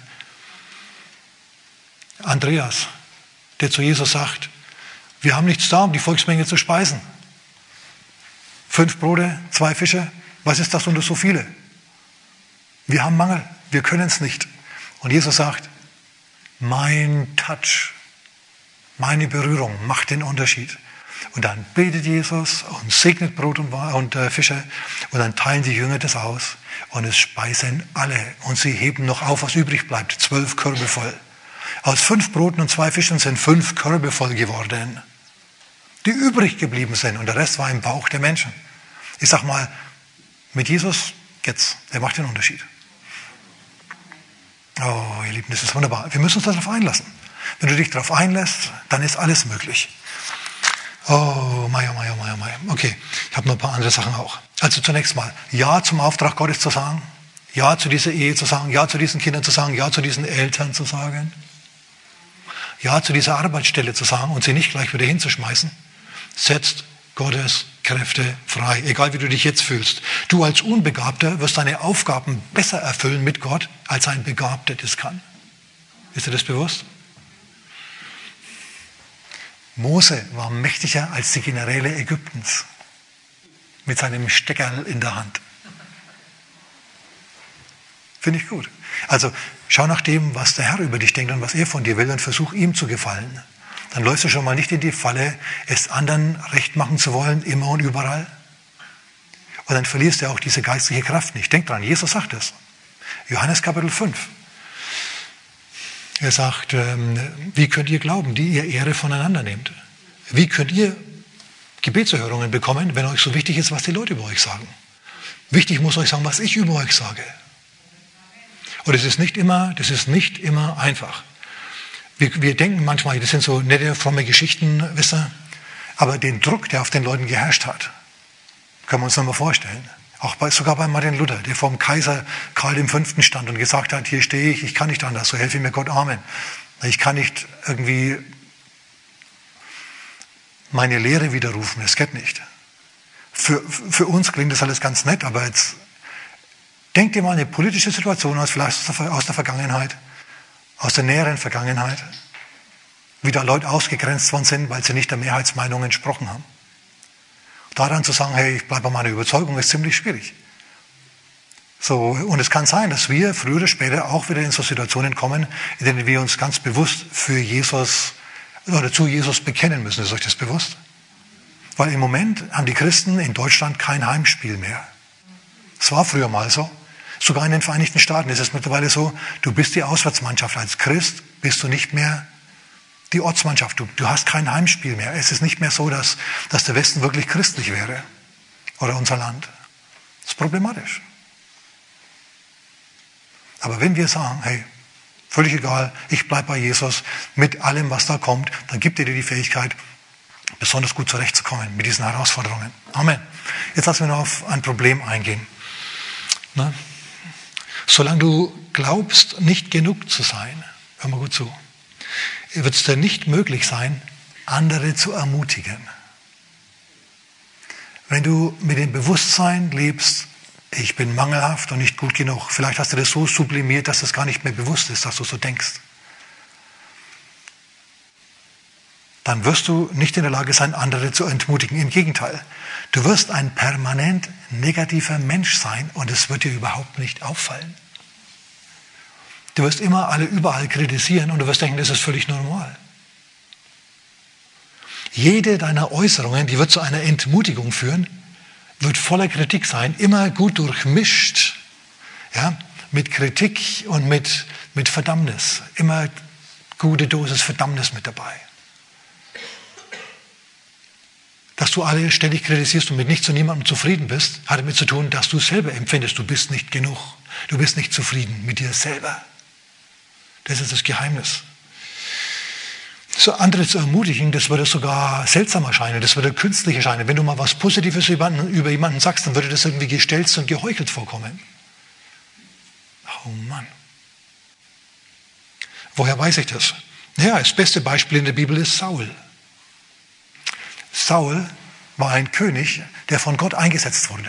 Andreas, der zu Jesus sagt, wir haben nichts da, um die Volksmenge zu speisen. Fünf Brote, zwei Fische, was ist das unter so viele? Wir haben Mangel, wir können es nicht. Und Jesus sagt, mein Touch, meine Berührung macht den Unterschied. Und dann betet Jesus und segnet Brot und, und äh, Fische und dann teilen die Jünger das aus und es speisen alle. Und sie heben noch auf, was übrig bleibt, zwölf Körbe voll. Aus fünf Broten und zwei Fischen sind fünf Körbe voll geworden, die übrig geblieben sind und der Rest war im Bauch der Menschen. Ich sag mal, mit Jesus geht's, er macht den Unterschied. Oh, ihr Lieben, das ist wunderbar. Wir müssen uns darauf einlassen. Wenn du dich darauf einlässt, dann ist alles möglich. Oh, mei, oh, mei, oh, mei, oh, mei. Okay, ich habe noch ein paar andere Sachen auch. Also zunächst mal, Ja zum Auftrag Gottes zu sagen, Ja zu dieser Ehe zu sagen, Ja zu diesen Kindern zu sagen, Ja zu diesen Eltern zu sagen, Ja zu dieser Arbeitsstelle zu sagen und sie nicht gleich wieder hinzuschmeißen, setzt Gottes Kräfte frei, egal wie du dich jetzt fühlst. Du als Unbegabter wirst deine Aufgaben besser erfüllen mit Gott, als ein Begabter das kann. Ist dir das bewusst? Mose war mächtiger als die Generäle Ägyptens mit seinem Steckerl in der Hand. Finde ich gut. Also schau nach dem, was der Herr über dich denkt und was er von dir will und versuch ihm zu gefallen. Dann läufst du schon mal nicht in die Falle, es anderen recht machen zu wollen, immer und überall. Und dann verlierst du auch diese geistliche Kraft nicht. Denk dran, Jesus sagt es. Johannes Kapitel fünf. Er sagt, ähm, wie könnt ihr glauben, die ihr Ehre voneinander nehmt? Wie könnt ihr Gebetserhörungen bekommen, wenn euch so wichtig ist, was die Leute über euch sagen? Wichtig muss euch sagen, was ich über euch sage. Und es ist nicht immer, das ist nicht immer einfach. Wir, wir denken manchmal, das sind so nette, fromme Geschichten, wisst ihr? Aber den Druck, der auf den Leuten geherrscht hat, können wir uns noch mal vorstellen. Auch bei, sogar bei Martin Luther, der vor dem Kaiser Karl der Fünfte stand und gesagt hat, hier stehe ich, ich kann nicht anders, so helfe mir Gott, Amen. Ich kann nicht irgendwie meine Lehre widerrufen, das geht nicht. Für, für uns klingt das alles ganz nett, aber jetzt denk dir mal eine politische Situation aus, vielleicht aus der Vergangenheit, aus der näheren Vergangenheit, wie da Leute ausgegrenzt worden sind, weil sie nicht der Mehrheitsmeinung entsprochen haben. Daran zu sagen, hey, ich bleibe bei meiner Überzeugung, ist ziemlich schwierig. So, und es kann sein, dass wir früher oder später auch wieder in so Situationen kommen, in denen wir uns ganz bewusst für Jesus oder zu Jesus bekennen müssen. Ist euch das bewusst? Weil im Moment haben die Christen in Deutschland kein Heimspiel mehr. Es war früher mal so. Sogar in den Vereinigten Staaten ist es mittlerweile so, du bist die Auswärtsmannschaft. Als Christ bist du nicht mehr die Ortsmannschaft. Du, du hast kein Heimspiel mehr. Es ist nicht mehr so, dass, dass der Westen wirklich christlich wäre. Oder unser Land. Das ist problematisch. Aber wenn wir sagen, hey, völlig egal, ich bleibe bei Jesus mit allem, was da kommt, dann gibt er dir die Fähigkeit, besonders gut zurechtzukommen mit diesen Herausforderungen. Amen. Jetzt lassen wir noch auf ein Problem eingehen. Na? Solange du glaubst, nicht genug zu sein, hör mal gut zu, wird es dir nicht möglich sein, andere zu ermutigen. Wenn du mit dem Bewusstsein lebst, ich bin mangelhaft und nicht gut genug, vielleicht hast du das so sublimiert, dass es gar nicht mehr bewusst ist, dass du so denkst, dann wirst du nicht in der Lage sein, andere zu entmutigen. Im Gegenteil, du wirst ein permanent negativer Mensch sein und es wird dir überhaupt nicht auffallen. Du wirst immer alle überall kritisieren und du wirst denken, das ist völlig normal. Jede deiner Äußerungen, die wird zu einer Entmutigung führen, wird voller Kritik sein, immer gut durchmischt, ja, mit Kritik und mit, mit Verdammnis. Immer gute Dosis Verdammnis mit dabei. Dass du alle ständig kritisierst und mit nichts und niemandem zufrieden bist, hat damit zu tun, dass du selber empfindest, du bist nicht genug. Du bist nicht zufrieden mit dir selber. Das ist das Geheimnis. so andere zu ermutigen, das würde sogar seltsam erscheinen, das würde künstlich erscheinen. Wenn du mal was Positives über jemanden, über jemanden sagst, dann würde das irgendwie gestelzt und geheuchelt vorkommen. Oh Mann. Woher weiß ich das? Ja, das beste Beispiel in der Bibel ist Saul. Saul war ein König, der von Gott eingesetzt wurde.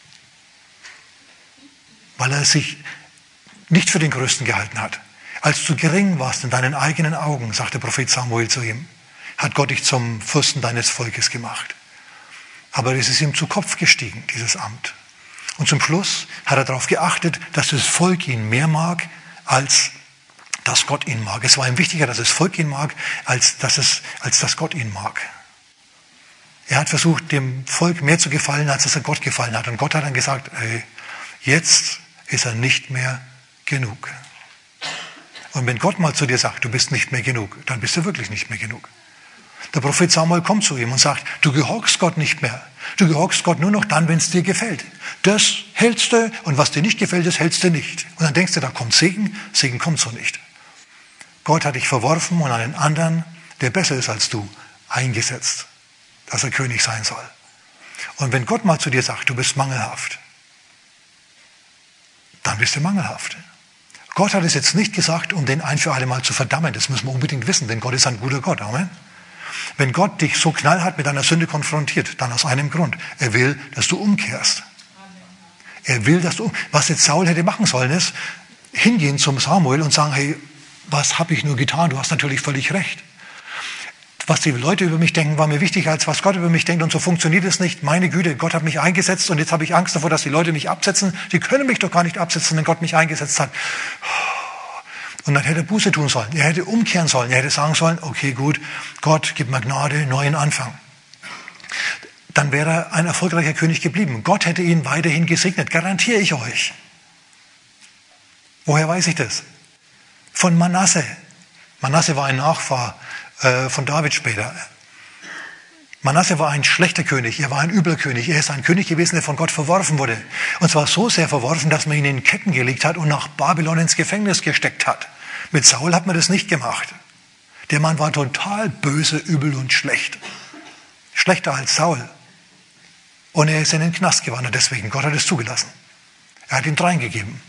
Weil er sich nicht für den Größten gehalten hat. Als du gering warst in deinen eigenen Augen, sagt der Prophet Samuel zu ihm, hat Gott dich zum Fürsten deines Volkes gemacht. Aber es ist ihm zu Kopf gestiegen, dieses Amt. Und zum Schluss hat er darauf geachtet, dass das Volk ihn mehr mag, als dass Gott ihn mag. Es war ihm wichtiger, dass das Volk ihn mag, als dass, es, als dass Gott ihn mag. Er hat versucht, dem Volk mehr zu gefallen, als dass er Gott gefallen hat. Und Gott hat dann gesagt, ey, jetzt ist er nicht mehr genug. Und wenn Gott mal zu dir sagt, du bist nicht mehr genug, dann bist du wirklich nicht mehr genug. Der Prophet Samuel kommt zu ihm und sagt, du gehorchst Gott nicht mehr. Du gehorchst Gott nur noch dann, wenn es dir gefällt. Das hältst du und was dir nicht gefällt, das hältst du nicht. Und dann denkst du, da kommt Segen. Segen kommt so nicht. Gott hat dich verworfen und einen anderen, der besser ist als du, eingesetzt, dass er König sein soll. Und wenn Gott mal zu dir sagt, du bist mangelhaft, dann bist du mangelhaft. Gott hat es jetzt nicht gesagt, um den ein für alle Mal zu verdammen. Das müssen wir unbedingt wissen, denn Gott ist ein guter Gott. Amen. Wenn Gott dich so knallhart mit deiner Sünde konfrontiert, dann aus einem Grund. Er will, dass du umkehrst. Er will, dass du, was jetzt Saul hätte machen sollen, ist, hingehen zum Samuel und sagen, hey, was habe ich nur getan? Du hast natürlich völlig recht. Was die Leute über mich denken, war mir wichtiger, als was Gott über mich denkt. Und so funktioniert es nicht. Meine Güte, Gott hat mich eingesetzt und jetzt habe ich Angst davor, dass die Leute mich absetzen. Die können mich doch gar nicht absetzen, wenn Gott mich eingesetzt hat. Und dann hätte er Buße tun sollen. Er hätte umkehren sollen. Er hätte sagen sollen, okay, gut, Gott, gib mir Gnade, neuen Anfang. Dann wäre er ein erfolgreicher König geblieben. Gott hätte ihn weiterhin gesegnet, garantiere ich euch. Woher weiß ich das? Von Manasse. Manasse war ein Nachfahr von David später. Manasse war ein schlechter König, er war ein übler König, er ist ein König gewesen, der von Gott verworfen wurde. Und zwar so sehr verworfen, dass man ihn in Ketten gelegt hat und nach Babylon ins Gefängnis gesteckt hat. Mit Saul hat man das nicht gemacht. Der Mann war total böse, übel und schlecht. Schlechter als Saul. Und er ist in den Knast gewandert, deswegen, Gott hat es zugelassen. Er hat ihm dreingegeben.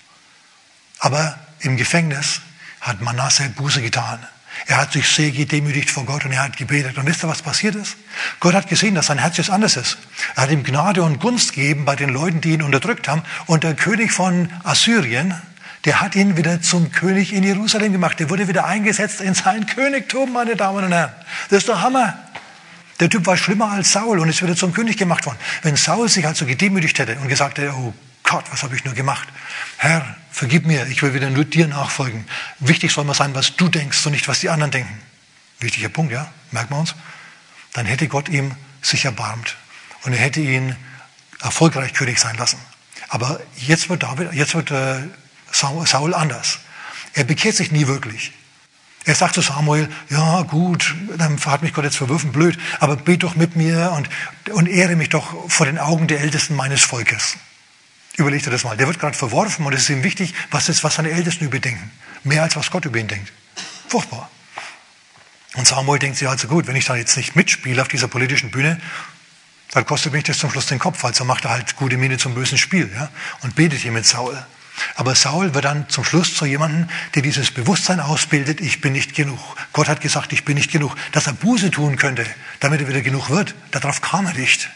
Aber im Gefängnis hat Manasse Buße getan. Er hat sich sehr gedemütigt vor Gott und er hat gebetet. Und wisst ihr, was passiert ist? Gott hat gesehen, dass sein Herz jetzt anders ist. Er hat ihm Gnade und Gunst gegeben bei den Leuten, die ihn unterdrückt haben. Und der König von Assyrien, der hat ihn wieder zum König in Jerusalem gemacht. Der wurde wieder eingesetzt in sein Königtum, meine Damen und Herren. Das ist der Hammer. Der Typ war schlimmer als Saul und ist wieder zum König gemacht worden. Wenn Saul sich also gedemütigt hätte und gesagt hätte, oh Gott, was habe ich nur gemacht? Herr, vergib mir, ich will wieder nur dir nachfolgen. Wichtig soll mal sein, was du denkst und nicht, was die anderen denken. Wichtiger Punkt, ja? Merken wir uns? Dann hätte Gott ihm sich erbarmt und er hätte ihn erfolgreich König sein lassen. Aber jetzt wird, David, jetzt wird äh, Saul anders. Er bekehrt sich nie wirklich. Er sagt zu Samuel, ja gut, dann hat mich Gott jetzt verwürfen, blöd, aber bet doch mit mir und, und ehre mich doch vor den Augen der Ältesten meines Volkes. Überleg dir das mal. Der wird gerade verworfen und es ist ihm wichtig, was ist, was seine Ältesten über ihn denken. Mehr als was Gott über ihn denkt. Furchtbar. Und Samuel denkt sich also gut, wenn ich da jetzt nicht mitspiele auf dieser politischen Bühne, dann kostet mich das zum Schluss den Kopf. Also macht er halt gute Miene zum bösen Spiel, ja, und betet hier mit Saul. Aber Saul wird dann zum Schluss zu jemandem, der dieses Bewusstsein ausbildet, ich bin nicht genug. Gott hat gesagt, ich bin nicht genug. Dass er Buße tun könnte, damit er wieder genug wird, darauf kam er nicht.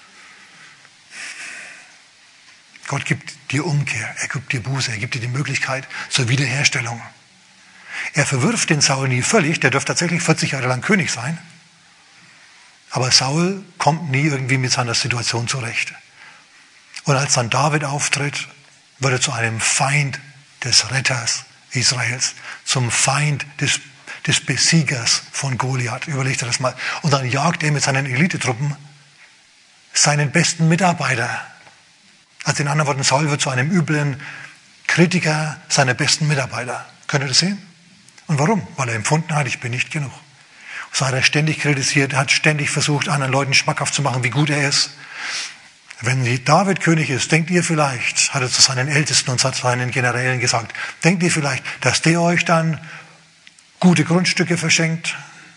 Gott gibt dir Umkehr, er gibt dir Buße, er gibt dir die Möglichkeit zur Wiederherstellung. Er verwirft den Saul nie völlig, der dürfte tatsächlich vierzig Jahre lang König sein. Aber Saul kommt nie irgendwie mit seiner Situation zurecht. Und als dann David auftritt, wird er zu einem Feind des Retters Israels, zum Feind des, des Besiegers von Goliath. Überleg dir das mal. Und dann jagt er mit seinen Elitetruppen seinen besten Mitarbeiter. Also in anderen Worten, Saul wird zu einem üblen Kritiker seiner besten Mitarbeiter. Könnt ihr das sehen? Und warum? Weil er empfunden hat, ich bin nicht genug. So hat er ständig kritisiert, er hat ständig versucht, anderen Leuten schmackhaft zu machen, wie gut er ist. Wenn David König ist, denkt ihr vielleicht, hat er zu seinen Ältesten und zu seinen Generälen gesagt, denkt ihr vielleicht, dass der euch dann gute Grundstücke verschenkt,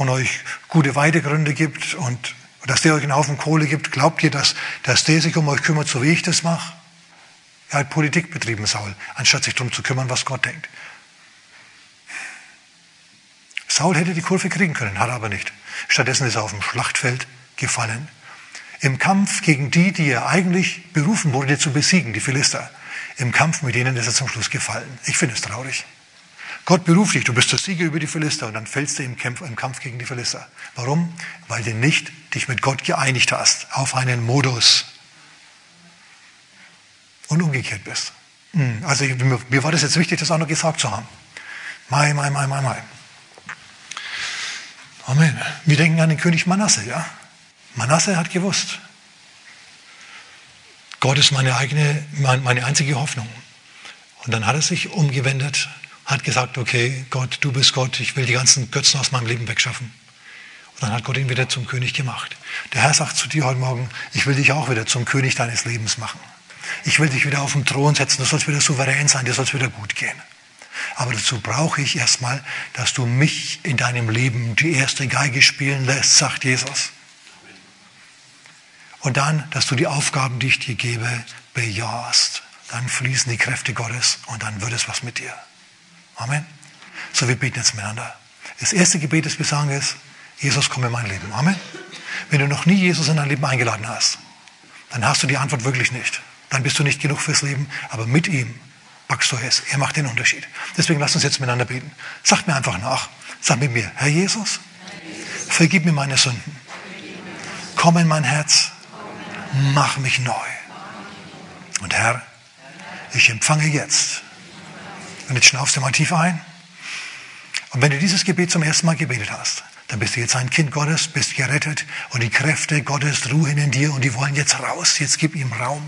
und euch gute Weidegründe gibt und dass der euch einen Haufen Kohle gibt, glaubt ihr, dass, dass der sich um euch kümmert, so wie ich das mache? Er hat Politik betrieben, Saul, anstatt sich darum zu kümmern, was Gott denkt. Saul hätte die Kurve kriegen können, hat er aber nicht. Stattdessen ist er auf dem Schlachtfeld gefallen. Im Kampf gegen die, die er eigentlich berufen wurde zu besiegen, die Philister. Im Kampf mit denen ist er zum Schluss gefallen. Ich finde es traurig. Gott beruft dich, du bist der Sieger über die Philister und dann fällst du im Kampf, im Kampf gegen die Philister. Warum? Weil du nicht dich mit Gott geeinigt hast auf einen Modus und umgekehrt bist. Also mir war das jetzt wichtig, das auch noch gesagt zu haben. Mai, mai, mai, mai, mai. Amen. Wir denken an den König Manasse, ja? Manasse hat gewusst, Gott ist meine eigene, meine einzige Hoffnung. Und dann hat er sich umgewendet, hat gesagt, okay, Gott, du bist Gott, ich will die ganzen Götzen aus meinem Leben wegschaffen. Und dann hat Gott ihn wieder zum König gemacht. Der Herr sagt zu dir heute Morgen, ich will dich auch wieder zum König deines Lebens machen. Ich will dich wieder auf den Thron setzen, du sollst wieder souverän sein, dir soll es wieder gut gehen. Aber dazu brauche ich erstmal, dass du mich in deinem Leben die erste Geige spielen lässt, sagt Jesus. Und dann, dass du die Aufgaben, die ich dir gebe, bejahst. Dann fließen die Kräfte Gottes und dann wird es was mit dir. Amen. So, wir beten jetzt miteinander. Das erste Gebet, das wir sagen, ist, Jesus, komm in mein Leben. Amen. Wenn du noch nie Jesus in dein Leben eingeladen hast, dann hast du die Antwort wirklich nicht. Dann bist du nicht genug fürs Leben, aber mit ihm packst du es. Er macht den Unterschied. Deswegen lasst uns jetzt miteinander beten. Sagt mir einfach nach. Sag mit mir, Herr Jesus, vergib mir meine Sünden. Komm in mein Herz. Mach mich neu. Und Herr, ich empfange jetzt. Und jetzt schnaufst du mal tief ein. Und wenn du dieses Gebet zum ersten Mal gebetet hast, dann bist du jetzt ein Kind Gottes, bist gerettet und die Kräfte Gottes ruhen in dir und die wollen jetzt raus. Jetzt gib ihm Raum.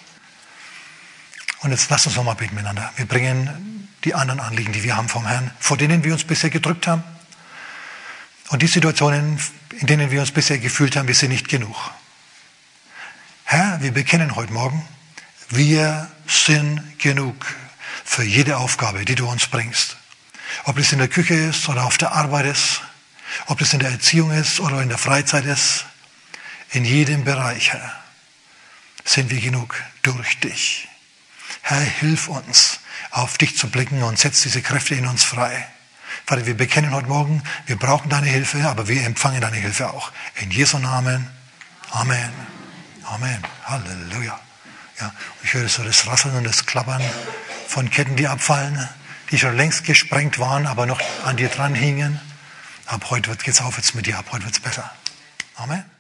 Und jetzt lasst uns nochmal beten miteinander. Wir bringen die anderen Anliegen, die wir haben vom Herrn, vor denen wir uns bisher gedrückt haben. Und die Situationen, in denen wir uns bisher gefühlt haben, wir sind nicht genug. Herr, wir bekennen heute Morgen, wir sind genug für jede Aufgabe, die du uns bringst. Ob es in der Küche ist oder auf der Arbeit ist, ob es in der Erziehung ist oder in der Freizeit ist, in jedem Bereich, Herr, sind wir genug durch dich. Herr, hilf uns, auf dich zu blicken und setz diese Kräfte in uns frei. Vater, wir bekennen heute Morgen, wir brauchen deine Hilfe, aber wir empfangen deine Hilfe auch. In Jesu Namen. Amen. Amen. Halleluja. Ja, ich höre so das Rasseln und das Klappern von Ketten, die abfallen, die schon längst gesprengt waren, aber noch an dir dran hingen. Ab heute geht's aufwärts mit dir, ab heute wird's besser. Amen.